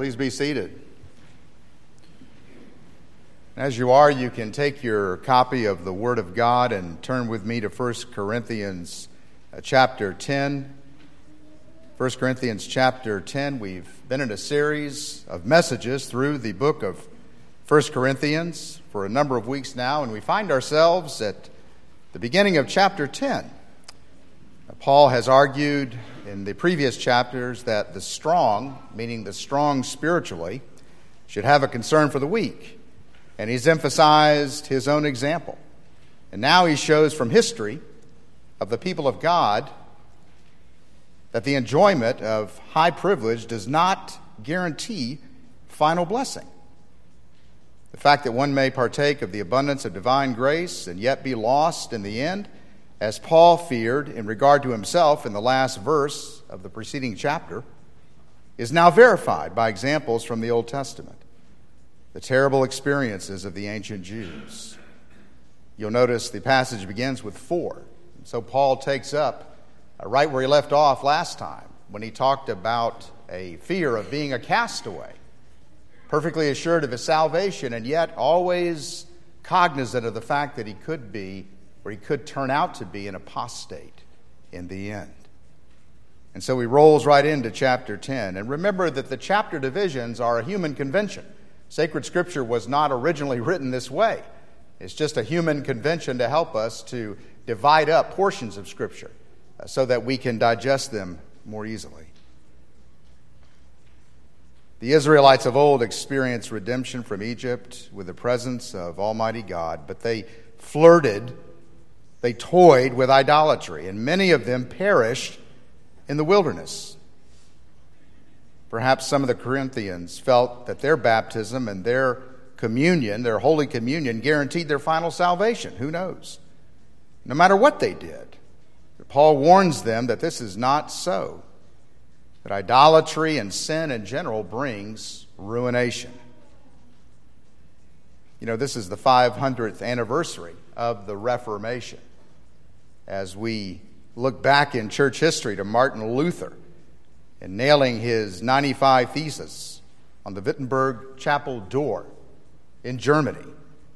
Please be seated. As you are, you can take your copy of the Word of God and turn with me to 1 Corinthians chapter 10. 1 Corinthians chapter 10, we've been in a series of messages through the book of 1 Corinthians for a number of weeks now, and we find ourselves at the beginning of chapter 10. Paul has argued in the previous chapters that the strong, meaning the strong spiritually, should have a concern for the weak. And he's emphasized his own example. And now he shows from history of the people of God that the enjoyment of high privilege does not guarantee final blessing. The fact that one may partake of the abundance of divine grace and yet be lost in the end, as Paul feared in regard to himself in the last verse of the preceding chapter, is now verified by examples from the Old Testament. The terrible experiences of the ancient Jews. You'll notice the passage begins with 4. So Paul takes up right where he left off last time when he talked about a fear of being a castaway, perfectly assured of his salvation and yet always cognizant of the fact that he could be, or he could turn out to be, an apostate in the end. And so he rolls right into chapter 10. And remember that the chapter divisions are a human convention. Sacred Scripture was not originally written this way. It's just a human convention to help us to divide up portions of Scripture so that we can digest them more easily. The Israelites of old experienced redemption from Egypt with the presence of Almighty God, but they toyed with idolatry, and many of them perished in the wilderness. Perhaps some of the Corinthians felt that their baptism and their communion, their Holy Communion, guaranteed their final salvation. Who knows? No matter what they did. Paul warns them that this is not so, that idolatry and sin in general brings ruination. You know, this is the 500th anniversary of the Reformation. As we look back in church history to Martin Luther and nailing his 95 Theses on the Wittenberg chapel door in Germany.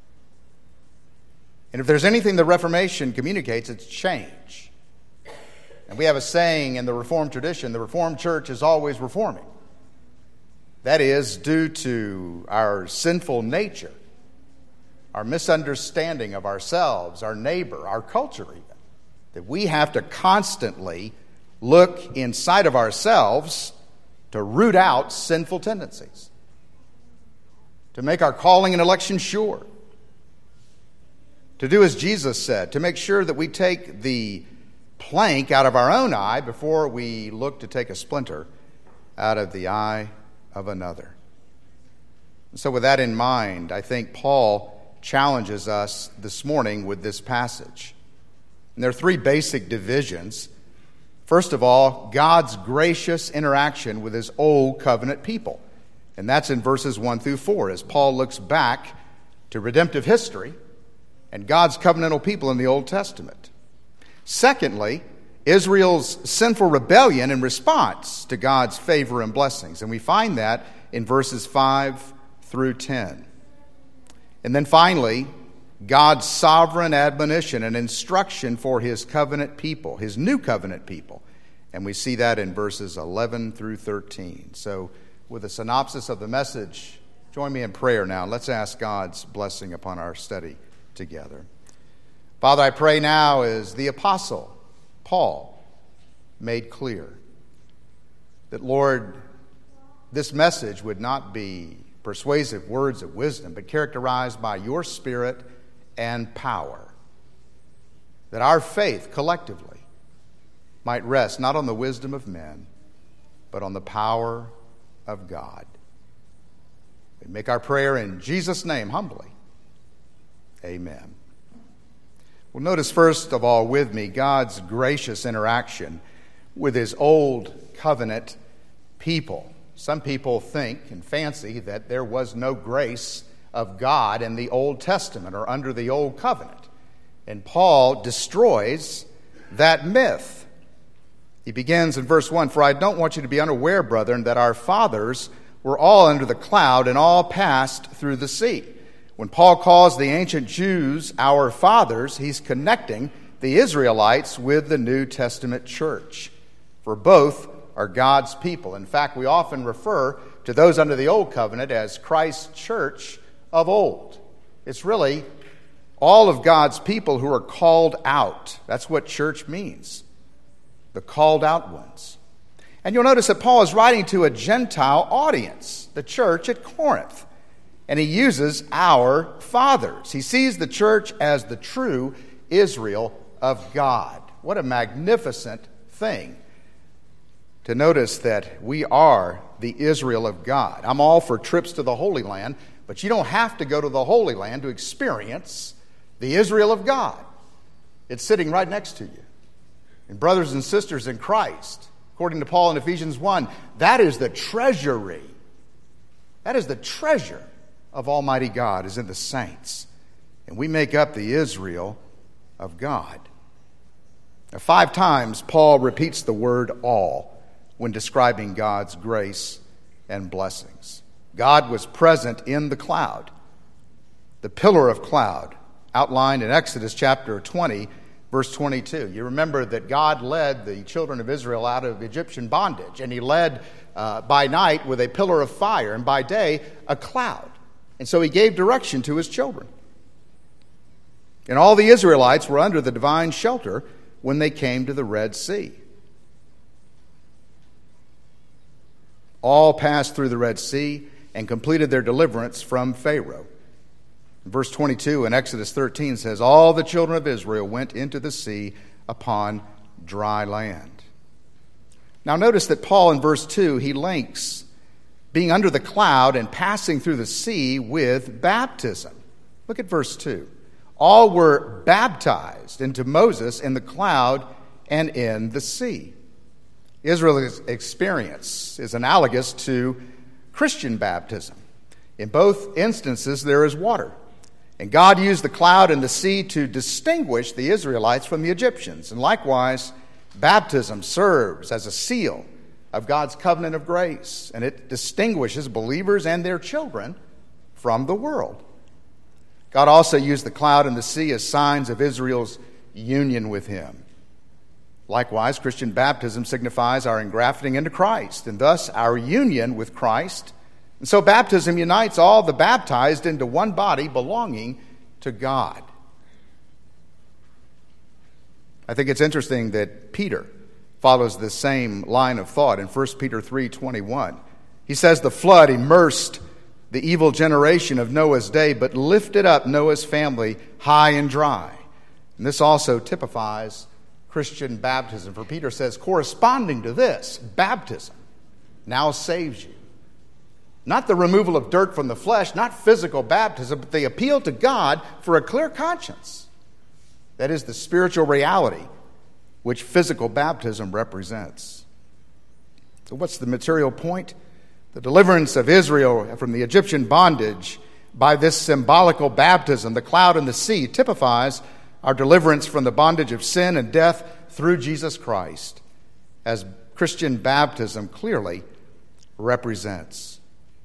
And if there's anything the Reformation communicates, it's change. And we have a saying in the Reformed tradition, the Reformed church is always reforming. That is due to our sinful nature, our misunderstanding of ourselves, our neighbor, our culture even, that we have to constantly look inside of ourselves to root out sinful tendencies, to make our calling and election sure, to do as Jesus said, to make sure that we take the plank out of our own eye before we look to take a splinter out of the eye of another. And so with that in mind, I think Paul challenges us this morning with this passage. And there are 3 basic divisions. First of all, God's gracious interaction with his old covenant people. And that's in verses 1 through 4, as Paul looks back to redemptive history and God's covenantal people in the Old Testament. Secondly, Israel's sinful rebellion in response to God's favor and blessings. And we find that in verses 5 through 10. And then finally, God's sovereign admonition and instruction for his covenant people, his new covenant people. And we see that in verses 11 through 13. So with a synopsis of the message, join me in prayer now. Let's ask God's blessing upon our study together. Father, I pray now as the apostle Paul made clear that, Lord, this message would not be persuasive words of wisdom, but characterized by your Spirit and power, that our faith collectively might rest not on the wisdom of men, but on the power of God. We make our prayer in Jesus' name humbly. Amen. Well, notice first of all with me God's gracious interaction with his old covenant people. Some people think and fancy that there was no grace of God in the Old Testament or under the Old Covenant. And Paul destroys that myth. He begins in verse 1, "For I don't want you to be unaware, brethren, that our fathers were all under the cloud and all passed through the sea. When Paul calls the ancient Jews our fathers, he's connecting the Israelites with the New Testament church. For both are God's people. In fact, we often refer to those under the Old Covenant as Christ's church of old. It's really all of God's people who are called out. That's what church means, the called out ones. And you'll notice that Paul is writing to a Gentile audience, the church at Corinth. And he uses our fathers. He sees the church as the true Israel of God. What a magnificent thing to notice that we are the Israel of God. I'm all for trips to the Holy Land, but you don't have to go to the Holy Land to experience the Israel of God. It's sitting right next to you. And brothers and sisters in Christ, according to Paul in Ephesians 1, that is the treasury. That is the treasure of Almighty God, is in the saints. And we make up the Israel of God. Now, 5 times Paul repeats the word all when describing God's grace and blessings. God was present in the cloud, the pillar of cloud, outlined in Exodus chapter 20, verse 22. You remember that God led the children of Israel out of Egyptian bondage, and he led by night with a pillar of fire, and by day a cloud. And so he gave direction to his children. And all the Israelites were under the divine shelter when they came to the Red Sea. All passed through the Red Sea and completed their deliverance from Pharaoh. Verse 22 in Exodus 13 says, all the children of Israel went into the sea upon dry land. Now notice that Paul in verse 2, he links being under the cloud and passing through the sea with baptism. Look at verse 2. All were baptized into Moses in the cloud and in the sea. Israel's experience is analogous to Christian baptism. In both instances, there is water. And God used the cloud and the sea to distinguish the Israelites from the Egyptians. And likewise, baptism serves as a seal of God's covenant of grace, and it distinguishes believers and their children from the world. God also used the cloud and the sea as signs of Israel's union with him. Likewise, Christian baptism signifies our engrafting into Christ, and thus our union with Christ. And so baptism unites all the baptized into one body belonging to God. I think it's interesting that Peter follows the same line of thought in 1 Peter 3:21. He says, the flood immersed the evil generation of Noah's day, but lifted up Noah's family high and dry. And this also typifies Christian baptism. For Peter says, corresponding to this, baptism now saves you. Not the removal of dirt from the flesh, not physical baptism, but the appeal to God for a clear conscience. That is the spiritual reality which physical baptism represents. So what's the material point? The deliverance of Israel from the Egyptian bondage by this symbolical baptism, the cloud and the sea, typifies our deliverance from the bondage of sin and death through Jesus Christ, as Christian baptism clearly represents.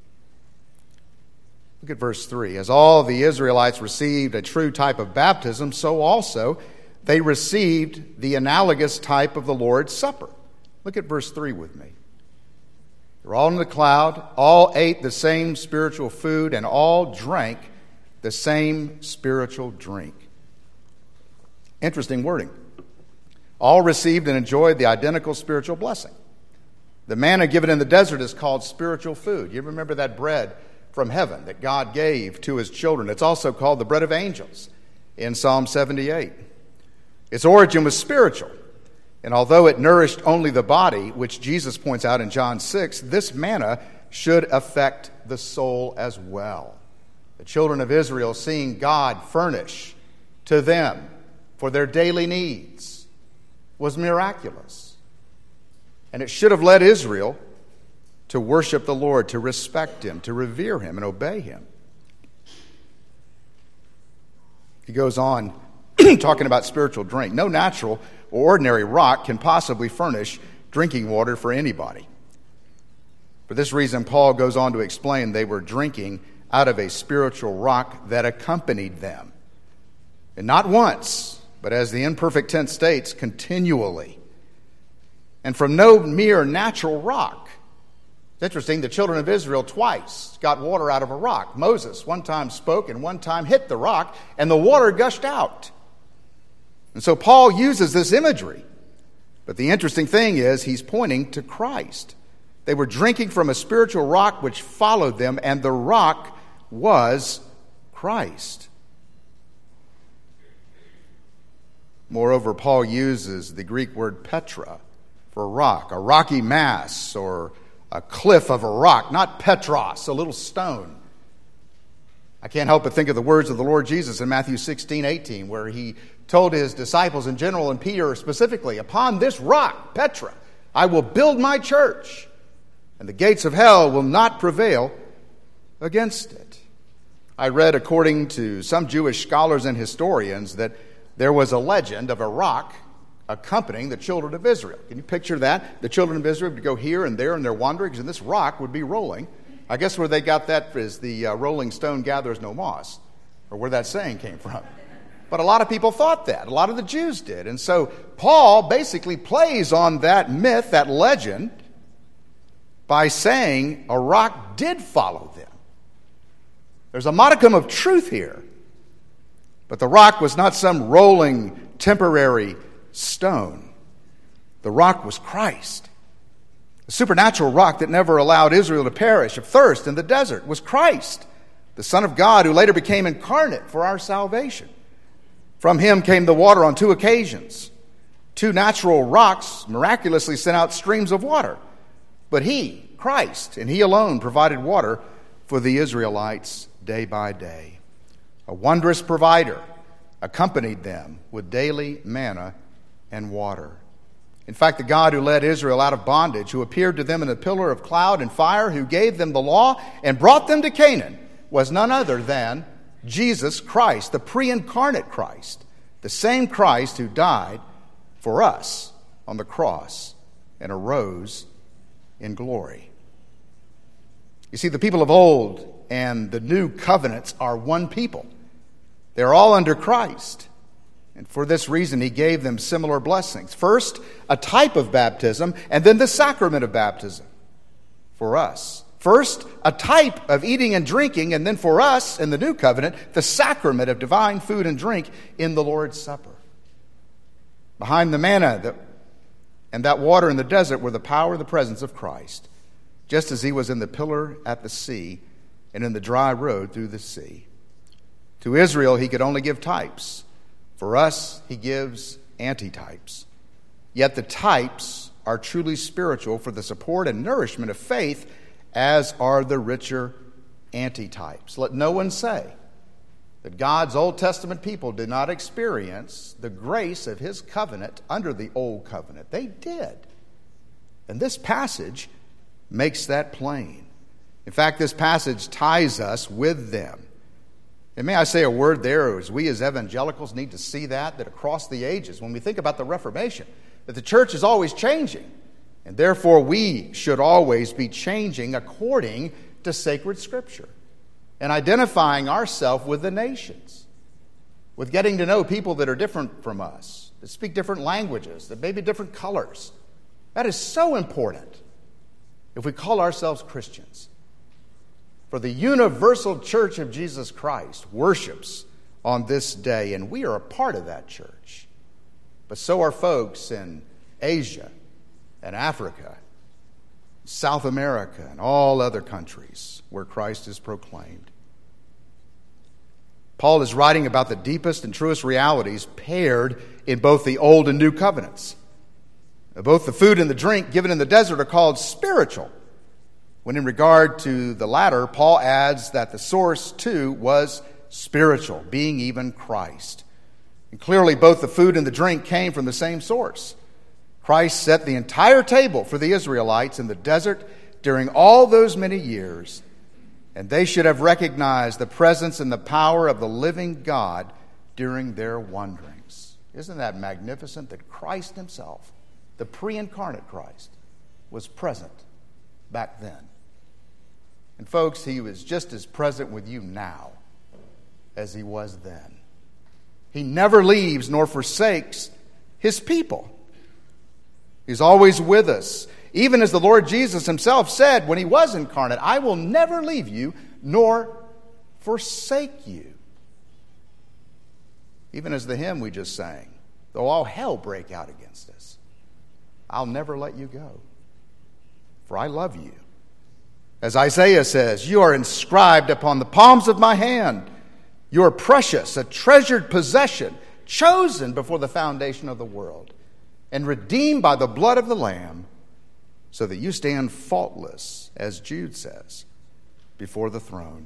Look at verse 3. As all the Israelites received a true type of baptism, so also they received the analogous type of the Lord's Supper. Look at verse 3 with me. They're all in the cloud, all ate the same spiritual food, and all drank the same spiritual drink. Interesting wording. All received and enjoyed the identical spiritual blessing. The manna given in the desert is called spiritual food. You remember that bread from heaven that God gave to his children. It's also called the bread of angels in Psalm 78. Its origin was spiritual, and although it nourished only the body, which Jesus points out in John 6, this manna should affect the soul as well. The children of Israel, seeing God furnish to them for their daily needs, was miraculous. And it should have led Israel to worship the Lord, to respect him, to revere him, and obey him. He goes on talking about spiritual drink. No natural or ordinary rock can possibly furnish drinking water for anybody. For this reason, Paul goes on to explain they were drinking out of a spiritual rock that accompanied them. And not once, but as the imperfect tense states, continually. And from no mere natural rock. It's interesting, the children of Israel twice got water out of a rock. Moses one time spoke and one time hit the rock, and the water gushed out. And so Paul uses this imagery. But the interesting thing is he's pointing to Christ. They were drinking from a spiritual rock which followed them, and the rock was Christ. Moreover, Paul uses the Greek word Petra for rock, a rocky mass or a cliff of a rock, not Petros, a little stone. I can't help but think of the words of the Lord Jesus in Matthew 16:18, where he told his disciples in general and Peter specifically, upon this rock, Petra, I will build my church, and the gates of hell will not prevail against it. I read, according to some Jewish scholars and historians, that there was a legend of a rock accompanying the children of Israel. Can you picture that? The children of Israel would go here and there in their wanderings, and this rock would be rolling. I guess where they got that is the rolling stone gathers no moss, or where that saying came from. But a lot of people thought that. A lot of the Jews did. And so Paul basically plays on that myth, that legend, by saying a rock did follow them. There's a modicum of truth here. But the rock was not some rolling, temporary stone. The rock was Christ. The supernatural rock that never allowed Israel to perish of thirst in the desert was Christ, the Son of God who later became incarnate for our salvation. From him came the water on 2 occasions. 2 natural rocks miraculously sent out streams of water. But he, Christ, and he alone provided water for the Israelites day by day. A wondrous provider accompanied them with daily manna and water. In fact, the God who led Israel out of bondage, who appeared to them in a pillar of cloud and fire, who gave them the law and brought them to Canaan, was none other than Jesus Christ, the pre-incarnate Christ, the same Christ who died for us on the cross and arose in glory. You see, the people of old and the new covenants are one people. They're all under Christ. And for this reason, he gave them similar blessings. First, a type of baptism, and then the sacrament of baptism for us. First, a type of eating and drinking, and then for us, in the new covenant, the sacrament of divine food and drink in the Lord's Supper. Behind the manna and that water in the desert were the power and the presence of Christ, just as he was in the pillar at the sea and in the dry road through the sea. To Israel, he could only give types. For us, he gives antitypes. Yet the types are truly spiritual for the support and nourishment of faith, as are the richer antitypes. Let no one say that God's Old Testament people did not experience the grace of his covenant under the Old Covenant. They did. And this passage makes that plain. In fact, this passage ties us with them. And may I say a word there, as we as evangelicals need to see that across the ages, when we think about the Reformation, that the church is always changing. And therefore, we should always be changing according to sacred Scripture and identifying ourselves with the nations, with getting to know people that are different from us, that speak different languages, that may be different colors. That is so important if we call ourselves Christians. For the universal church of Jesus Christ worships on this day, and we are a part of that church. But so are folks in Asia and Africa, South America, and all other countries where Christ is proclaimed. Paul is writing about the deepest and truest realities paired in both the Old and New Covenants. Both the food and the drink given in the desert are called spiritual, when in regard to the latter, Paul adds that the source too was spiritual, being even Christ. And clearly both the food and the drink came from the same source. Christ set the entire table for the Israelites in the desert during all those many years, and they should have recognized the presence and the power of the living God during their wanderings. Isn't that magnificent that Christ himself, the pre-incarnate Christ, was present back then And folks, he was just as present with you now as he was then. He never leaves nor forsakes his people. He's always with us. Even as the Lord Jesus himself said when he was incarnate, I will never leave you nor forsake you. Even as the hymn we just sang, though all hell break out against us, I'll never let you go, for I love you. As Isaiah says, you are inscribed upon the palms of my hand. You are precious, a treasured possession, chosen before the foundation of the world, and redeemed by the blood of the Lamb, so that you stand faultless, as Jude says, before the throne.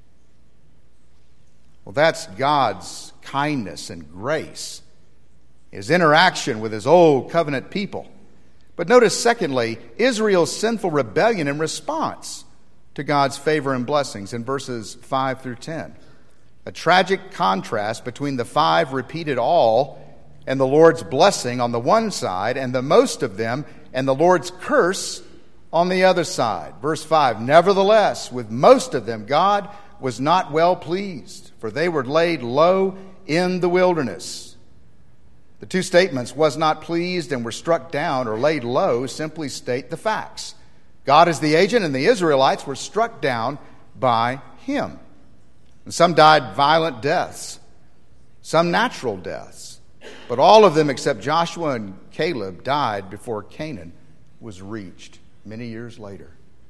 Well, that's God's kindness and grace, his interaction with his old covenant people. But notice, secondly, Israel's sinful rebellion in response to God's favor and blessings in verses 5 through 10. A tragic contrast between the 5 repeated all and the Lord's blessing on the one side, and the most of them and the Lord's curse on the other side. Verse 5, nevertheless, with most of them God was not well pleased, for they were laid low in the wilderness. The two statements, was not pleased and were struck down or laid low, simply state the facts. God is the agent, and the Israelites were struck down by him. And some died violent deaths, some natural deaths. But all of them except Joshua and Caleb died before Canaan was reached many years later.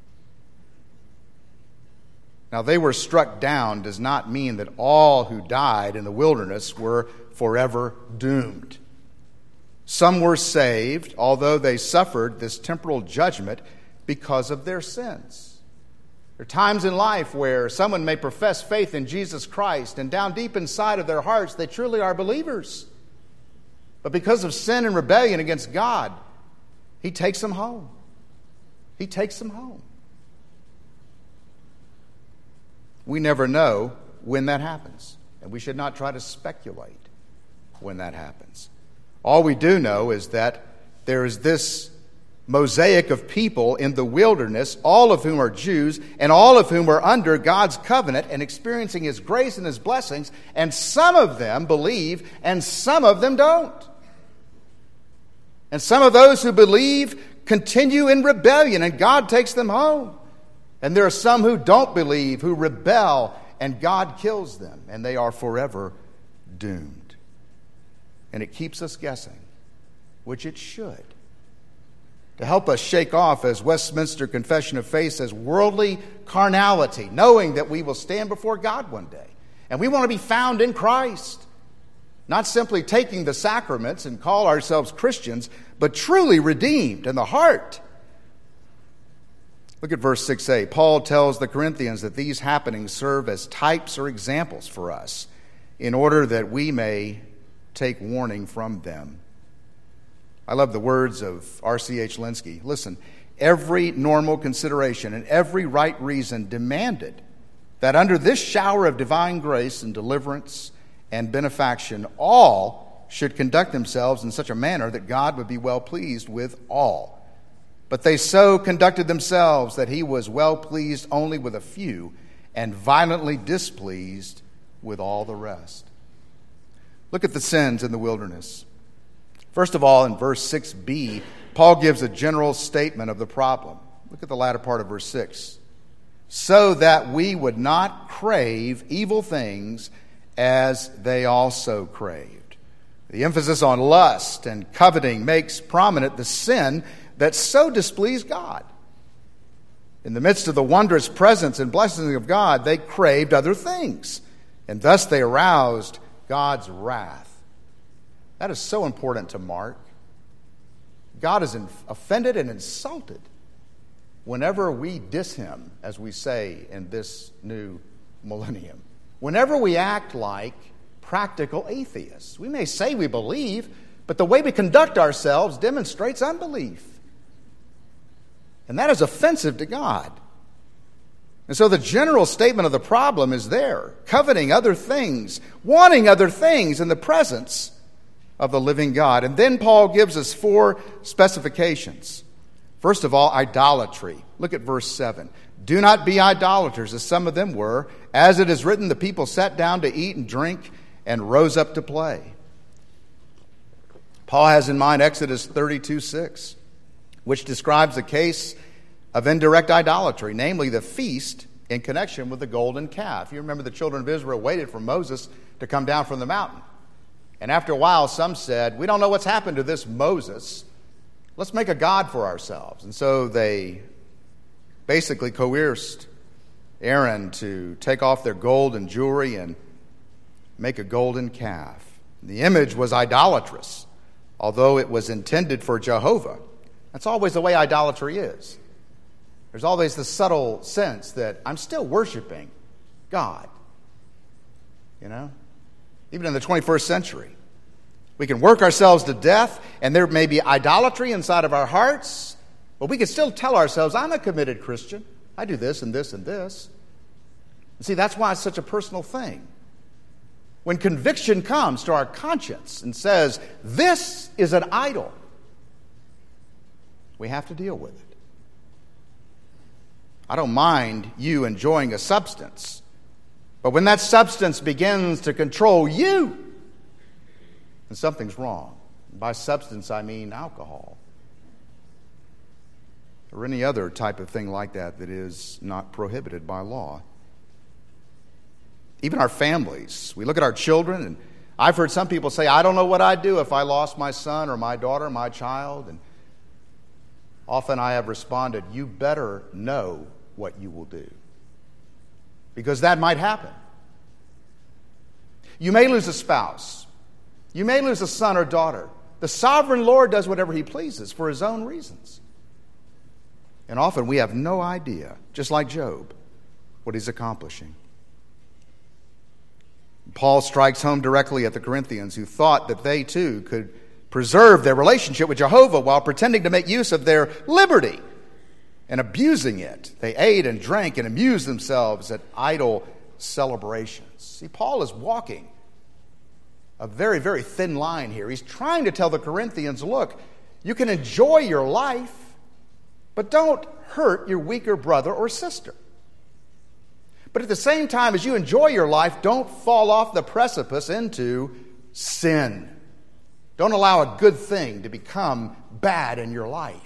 Now, they were struck down does not mean that all who died in the wilderness were forever doomed. Some were saved, although they suffered this temporal judgment because of their sins. There are times in life where someone may profess faith in Jesus Christ, and down deep inside of their hearts, they truly are believers. But because of sin and rebellion against God, he takes them home. He takes them home. We never know when that happens, and we should not try to speculate when that happens. All we do know is that there is this mosaic of people in the wilderness, all of whom are Jews, and all of whom are under God's covenant and experiencing his grace and his blessings, and some of them believe, and some of them don't. And some of those who believe continue in rebellion, and God takes them home. And there are some who don't believe, who rebel, and God kills them, and they are forever doomed. And it keeps us guessing, which it should, to help us shake off, as Westminster Confession of Faith says, worldly carnality, knowing that we will stand before God one day. And we want to be found in Christ, not simply taking the sacraments and call ourselves Christians, but truly redeemed in the heart. Look at verse 6a. Paul tells the Corinthians that these happenings serve as types or examples for us in order that we may take warning from them. I love the words of R.C.H. Lenski. Listen, every normal consideration and every right reason demanded that under this shower of divine grace and deliverance and benefaction, all should conduct themselves in such a manner that God would be well pleased with all. But they so conducted themselves that he was well pleased only with a few and violently displeased with all the rest. Look at the sins in the wilderness. First of all, in verse 6b, Paul gives a general statement of the problem. Look at the latter part of verse 6. So that we would not crave evil things as they also craved. The emphasis on lust and coveting makes prominent the sin that so displeased God. In the midst of the wondrous presence and blessings of God, they craved other things, and thus they aroused God's wrath. That is so important to mark. God is offended and insulted whenever we diss him, as we say in this new millennium. Whenever we act like practical atheists. We may say we believe, but the way we conduct ourselves demonstrates unbelief. And that is offensive to God. And so the general statement of the problem is there. Coveting other things, wanting other things in the presence of the living God. And then Paul gives us 4 specifications. First of all, idolatry. Look at verse 7. Do not be idolaters, as some of them were. As it is written, the people sat down to eat and drink and rose up to play. Paul has in mind Exodus 32:6, which describes the case of indirect idolatry, namely the feast in connection with the golden calf. You remember the children of Israel waited for Moses to come down from the mountain. And after a while, some said, we don't know what's happened to this Moses. Let's make a god for ourselves. And so they basically coerced Aaron to take off their gold and jewelry and make a golden calf. The image was idolatrous, although it was intended for Jehovah. That's always the way idolatry is. There's always the subtle sense that I'm still worshiping God. You know? Even in the 21st century. We can work ourselves to death, and there may be idolatry inside of our hearts, but we can still tell ourselves, I'm a committed Christian. I do this and this and this. And see, that's why it's such a personal thing. When conviction comes to our conscience and says, this is an idol, we have to deal with it. I don't mind you enjoying a substance, but when that substance begins to control you, then something's wrong. By substance, I mean alcohol, or any other type of thing like that that is not prohibited by law. Even our families. We look at our children, and I've heard some people say, I don't know what I'd do if I lost my son or my daughter, my child. And often I have responded, you better know what you will do, because that might happen. You may lose a spouse. You may lose a son or daughter. The sovereign Lord does whatever he pleases for his own reasons. And often we have no idea, just like Job, what he's accomplishing. Paul strikes home directly at the Corinthians, who thought that they too could preserve their relationship with Jehovah while pretending to make use of their liberty and abusing it. They ate and drank and amused themselves at idol celebrations. See, Paul is walking a very, very thin line here. He's trying to tell the Corinthians, look, you can enjoy your life, but don't hurt your weaker brother or sister. But at the same time, as you enjoy your life, don't fall off the precipice into sin. Don't allow a good thing to become bad in your life.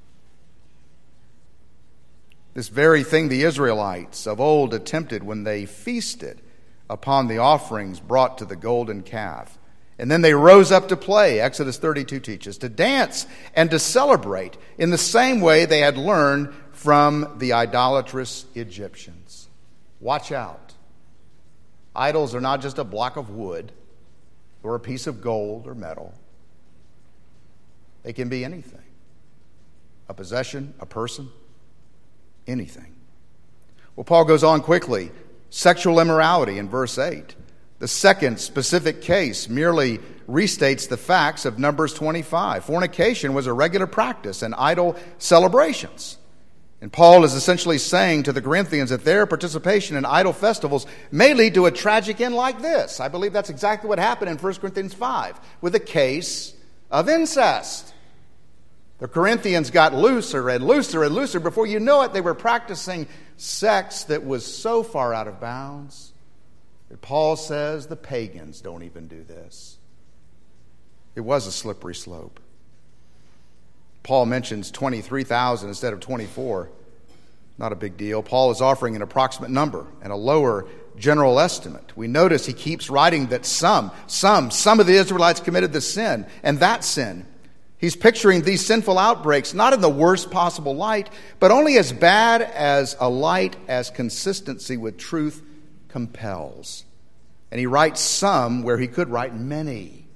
This very thing the Israelites of old attempted when they feasted upon the offerings brought to the golden calf. And then they rose up to play, Exodus 32 teaches, to dance and to celebrate in the same way they had learned from the idolatrous Egyptians. Watch out. Idols are not just a block of wood or a piece of gold or metal. They can be anything. A possession, a person, anything. Well, Paul goes on quickly. Sexual immorality in verse 8. The second specific case merely restates the facts of Numbers 25. Fornication was a regular practice in idol celebrations. And Paul is essentially saying to the Corinthians that their participation in idol festivals may lead to a tragic end like this. I believe that's exactly what happened in 1 Corinthians 5 with a case of incest. The Corinthians got looser and looser and looser. Before you know it, they were practicing sex that was so far out of bounds that Paul says the pagans don't even do this. It was a slippery slope. Paul mentions 23,000 instead of 24. Not a big deal. Paul is offering an approximate number and a lower general estimate. We notice he keeps writing that some of the Israelites committed the sin, and that sin. He's picturing these sinful outbreaks not in the worst possible light, but only as bad as a light as consistency with truth compels. And he writes some where he could write many.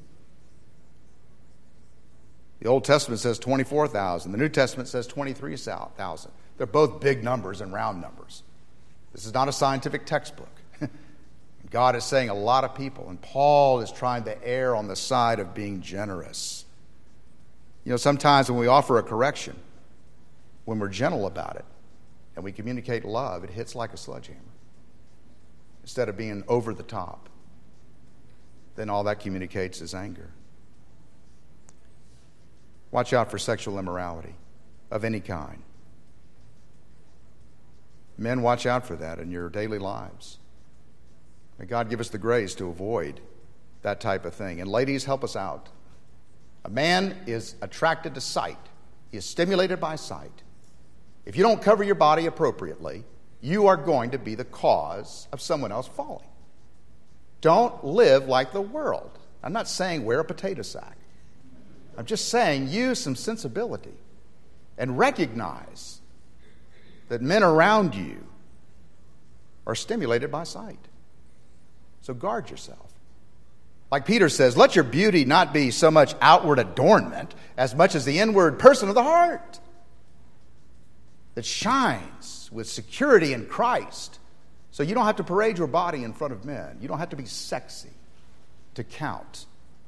The Old Testament says 24,000. The New Testament says 23,000. They're both big numbers and round numbers. This is not a scientific textbook. God is saying a lot of people, and Paul is trying to err on the side of being generous. You know, sometimes when we offer a correction, when we're gentle about it, and we communicate love, it hits like a sledgehammer. Instead of being over the top, then all that communicates is anger. Watch out for sexual immorality of any kind. Men, watch out for that in your daily lives. May God give us the grace to avoid that type of thing. And ladies, help us out. A man is attracted to sight. He is stimulated by sight. If you don't cover your body appropriately, you are going to be the cause of someone else falling. Don't live like the world. I'm not saying wear a potato sack. I'm just saying use some sensibility and recognize that men around you are stimulated by sight. So guard yourself. Like Peter says, let your beauty not be so much outward adornment as much as the inward person of the heart that shines with security in Christ. So you don't have to parade your body in front of men. You don't have to be sexy to count.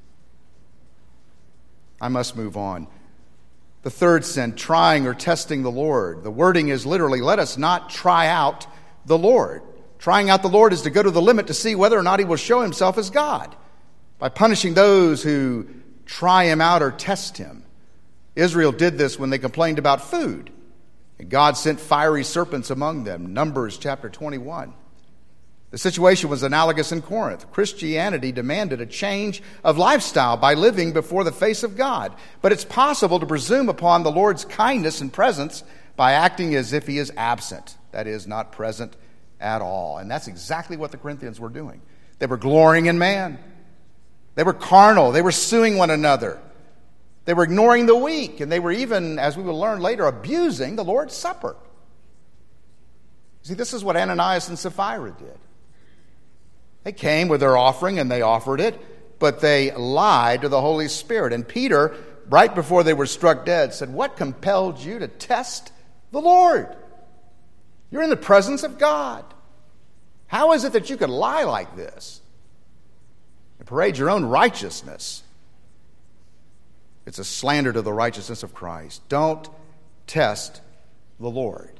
I must move on. The third sin, trying or testing the Lord. The wording is literally, let us not try out the Lord. Trying out the Lord is to go to the limit to see whether or not he will show himself as God by punishing those who try him out or test him. Israel did this when they complained about food. And God sent fiery serpents among them. Numbers chapter 21. The situation was analogous in Corinth. Christianity demanded a change of lifestyle by living before the face of God. But it's possible to presume upon the Lord's kindness and presence by acting as if he is absent. That is, not present at all. And that's exactly what the Corinthians were doing. They were glorying in man. They were carnal. They were suing one another. They were ignoring the weak. And they were even, as we will learn later, abusing the Lord's Supper. See, this is what Ananias and Sapphira did. They came with their offering and they offered it, but they lied to the Holy Spirit. And Peter, right before they were struck dead, said, what compelled you to test the Lord? You're in the presence of God. How is it that you could lie like this and parade your own righteousness? It's a slander to the righteousness of Christ. Don't test the Lord.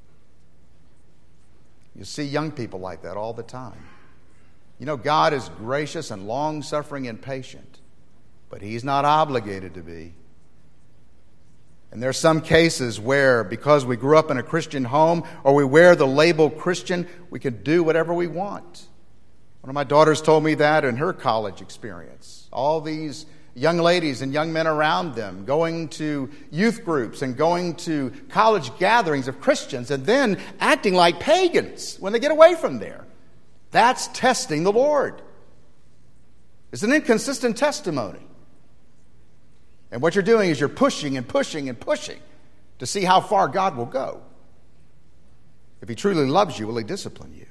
You see young people like that all the time. You know, God is gracious and long-suffering and patient, but he's not obligated to be. And there are some cases where, because we grew up in a Christian home or we wear the label Christian, we can do whatever we want. One of my daughters told me that in her college experience. All these young ladies and young men around them going to youth groups and going to college gatherings of Christians and then acting like pagans when they get away from there. That's testing the Lord. It's an inconsistent testimony. And what you're doing is you're pushing and pushing and pushing to see how far God will go. If he truly loves you, will he discipline you?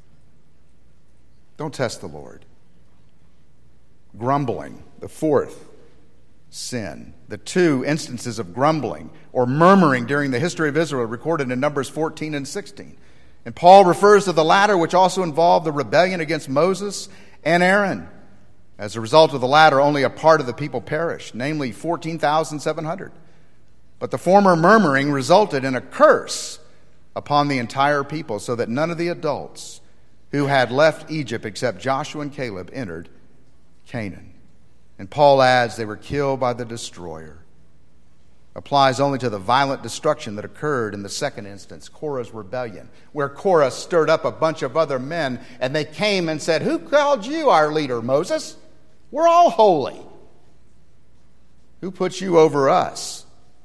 Don't test the Lord. Grumbling, the fourth sin. The two instances of grumbling or murmuring during the history of Israel recorded in Numbers 14 and 16. And Paul refers to the latter, which also involved the rebellion against Moses and Aaron. As a result of the latter, only a part of the people perished, namely 14,700. But the former murmuring resulted in a curse upon the entire people, so that none of the adults who had left Egypt except Joshua and Caleb entered Canaan. And Paul adds they were killed by the destroyer. Applies only to the violent destruction that occurred in the second instance, Korah's rebellion, where Korah stirred up a bunch of other men, and they came and said, who called you our leader, Moses? We're all holy. Who put you over us?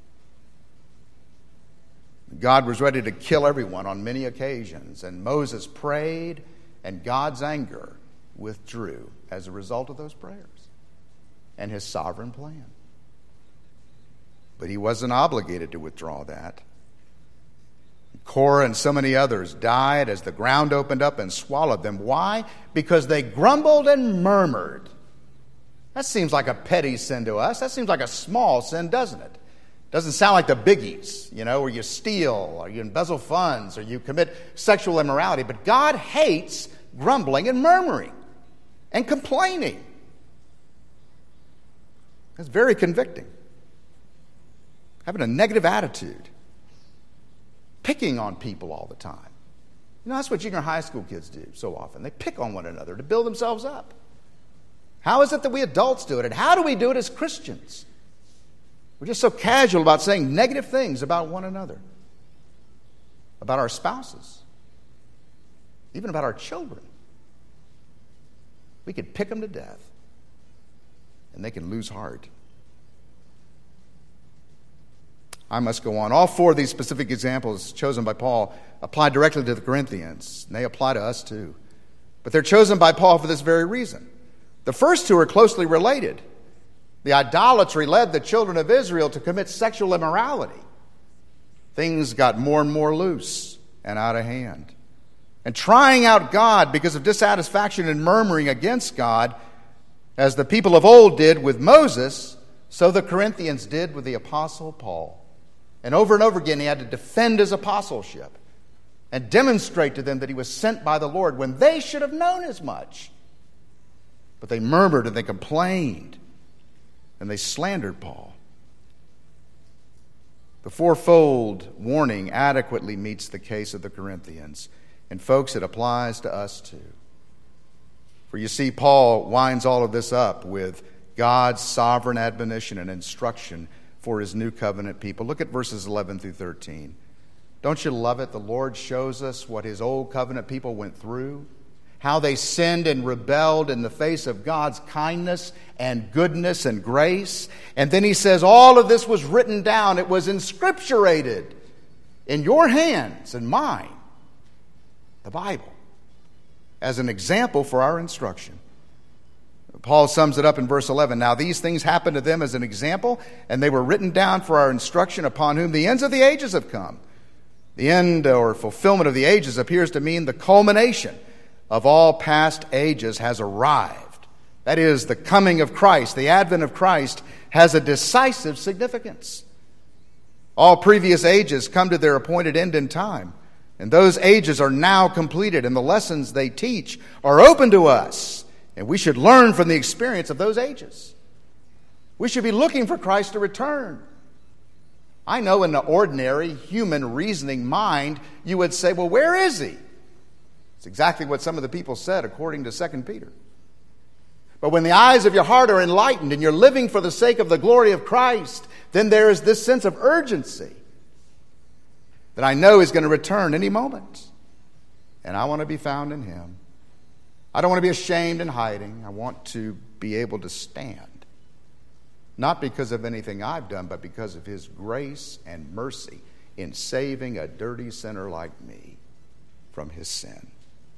God was ready to kill everyone on many occasions, and Moses prayed, and God's anger withdrew as a result of those prayers and his sovereign plan. But he wasn't obligated to withdraw that. Korah and so many others died as the ground opened up and swallowed them. Why? Because they grumbled and murmured. That seems like a petty sin to us. That seems like a small sin, doesn't it? Doesn't sound like the biggies, where you steal or you embezzle funds or you commit sexual immorality. But God hates grumbling and murmuring and complaining. That's very convicting. Having a negative attitude. Picking on people all the time. That's what junior high school kids do so often. They pick on one another to build themselves up. How is it that we adults do it? And how do we do it as Christians? We're just so casual about saying negative things about one another. About our spouses. even about our children. We could pick them to death, and they can lose heart. I must go on. All four of these specific examples chosen by Paul apply directly to the Corinthians, and they apply to us too. But they're chosen by Paul for this very reason. The first two are closely related. The idolatry led the children of Israel to commit sexual immorality. Things got more and more loose and out of hand. And trying out God because of dissatisfaction and murmuring against God, as the people of old did with Moses, so the Corinthians did with the Apostle Paul. And over again, he had to defend his apostleship and demonstrate to them that he was sent by the Lord when they should have known as much. But they murmured and they complained and they slandered Paul. The fourfold warning adequately meets the case of the Corinthians. And folks, it applies to us too. For you see, Paul winds all of this up with God's sovereign admonition and instruction for his new covenant people. Look at verses 11 through 13. Don't you love it? The Lord shows us what his old covenant people went through, how they sinned and rebelled in the face of God's kindness and goodness and grace. And then he says all of this was written down. It was inscripturated in your hands and mine, the Bible, as an example for our instruction. Paul sums it up in verse 11. Now these things happened to them as an example, and they were written down for our instruction, upon whom the ends of the ages have come. The end or fulfillment of the ages appears to mean the culmination of all past ages has arrived. That is, the coming of Christ, the advent of Christ, has a decisive significance. All previous ages come to their appointed end in time, and those ages are now completed, and the lessons they teach are open to us. And we should learn from the experience of those ages. We should be looking for Christ to return. I know in the ordinary human reasoning mind, you would say, well, where is he? It's exactly what some of the people said according to 2 Peter. But when the eyes of your heart are enlightened and you're living for the sake of the glory of Christ, then there is this sense of urgency that I know is going to return any moment. And I want to be found in him. I don't want to be ashamed and hiding. I want to be able to stand. Not because of anything I've done, but because of his grace and mercy in saving a dirty sinner like me from his sin.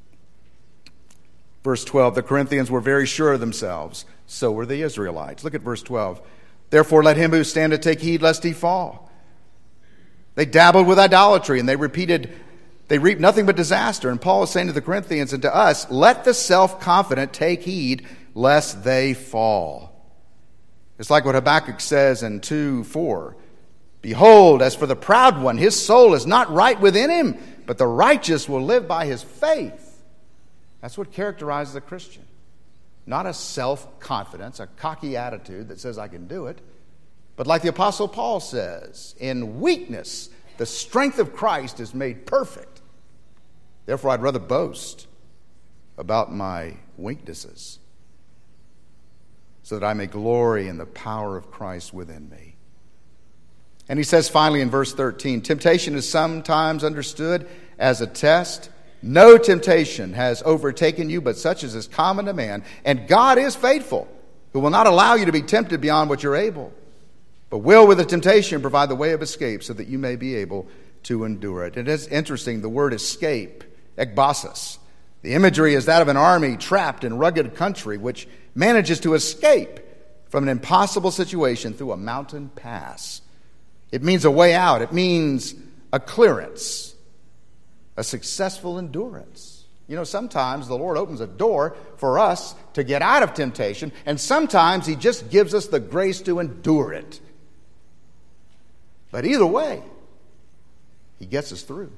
Verse 12, the Corinthians were very sure of themselves. So were the Israelites. Look at verse 12. Therefore let him who standeth take heed lest he fall. They dabbled with idolatry and they reaped nothing but disaster. And Paul is saying to the Corinthians and to us, let the self-confident take heed lest they fall. It's like what Habakkuk says in 2:4. Behold, as for the proud one, his soul is not right within him, but the righteous will live by his faith. That's what characterizes a Christian. Not a self-confidence, a cocky attitude that says I can do it, but like the Apostle Paul says, in weakness, the strength of Christ is made perfect. Therefore, I'd rather boast about my weaknesses so that I may glory in the power of Christ within me. And he says finally in verse 13, temptation is sometimes understood as a test. No temptation has overtaken you, but such as is common to man. And God is faithful, who will not allow you to be tempted beyond what you're able, but will with the temptation provide the way of escape so that you may be able to endure it. It is interesting, the word escape, ekbasis. The imagery is that of an army trapped in rugged country which manages to escape from an impossible situation through a mountain pass. It means a way out. It means a clearance, a successful endurance. You know, sometimes the Lord opens a door for us to get out of temptation, and sometimes he just gives us the grace to endure it. But either way, he gets us through.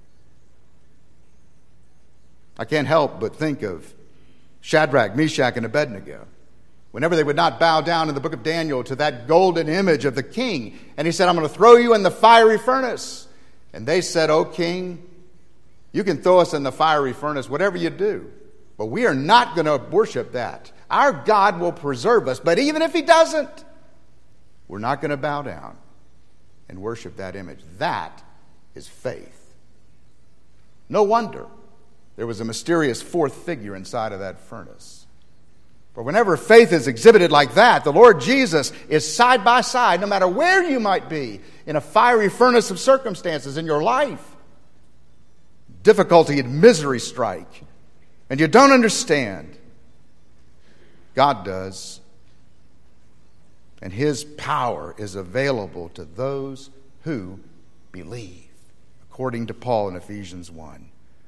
I can't help but think of Shadrach, Meshach, and Abednego. Whenever they would not bow down in the book of Daniel to that golden image of the king, and he said, I'm going to throw you in the fiery furnace. And they said, O king, you can throw us in the fiery furnace, whatever you do, but we are not going to worship that. Our God will preserve us, but even if he doesn't, we're not going to bow down and worship that image. That is faith. No wonder there was a mysterious fourth figure inside of that furnace. For whenever faith is exhibited like that, the Lord Jesus is side by side, no matter where you might be in a fiery furnace of circumstances in your life. Difficulty and misery strike, and you don't understand. God does. And His power is available to those who believe, according to Paul in Ephesians 1.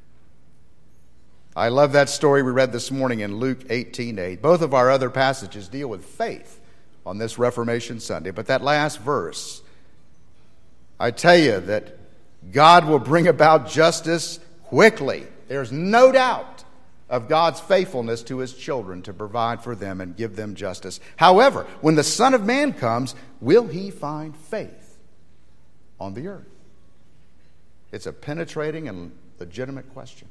I love that story we read this morning in Luke 18:8. Both of our other passages deal with faith on this Reformation Sunday. But that last verse, I tell you that God will bring about justice quickly. There's no doubt of God's faithfulness to His children to provide for them and give them justice. However, when the Son of Man comes, will He find faith on the earth? It's a penetrating and legitimate question.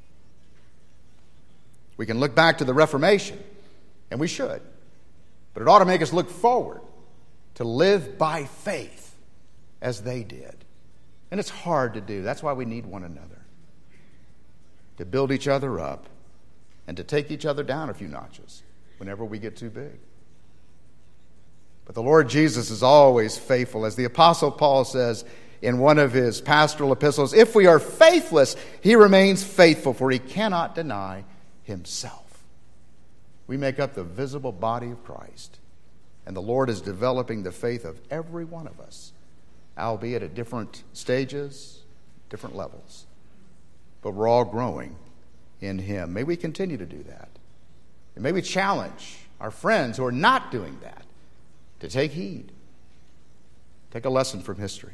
We can look back to the Reformation, and we should, but it ought to make us look forward to live by faith as they did. And it's hard to do. That's why we need one another, to build each other up and to take each other down a few notches whenever we get too big. But the Lord Jesus is always faithful. As the Apostle Paul says in one of his pastoral epistles, if we are faithless, He remains faithful, for He cannot deny Himself. We make up the visible body of Christ, and the Lord is developing the faith of every one of us, albeit at different stages, different levels. But we're all growing in Him. May we continue to do that. And may we challenge our friends who are not doing that to take heed. Take a lesson from history.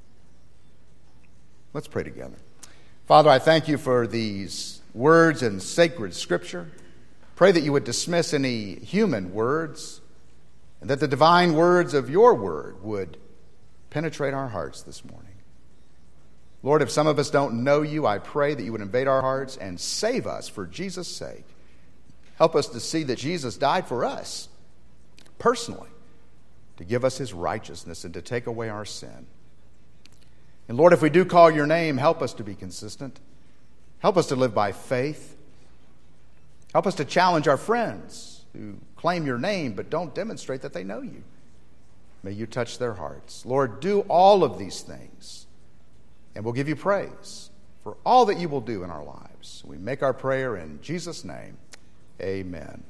Let's pray together. Father, I thank You for these words in sacred Scripture. Pray that You would dismiss any human words, and that the divine words of Your word would penetrate our hearts this morning. Lord, if some of us don't know You, I pray that You would invade our hearts and save us for Jesus' sake. Help us to see that Jesus died for us personally, to give us His righteousness and to take away our sin. And Lord, if we do call Your name, help us to be consistent. Help us to live by faith. Help us to challenge our friends who claim Your name but don't demonstrate that they know You. May You touch their hearts. Lord, do all of these things, and we'll give You praise for all that You will do in our lives. We make our prayer in Jesus' name. Amen.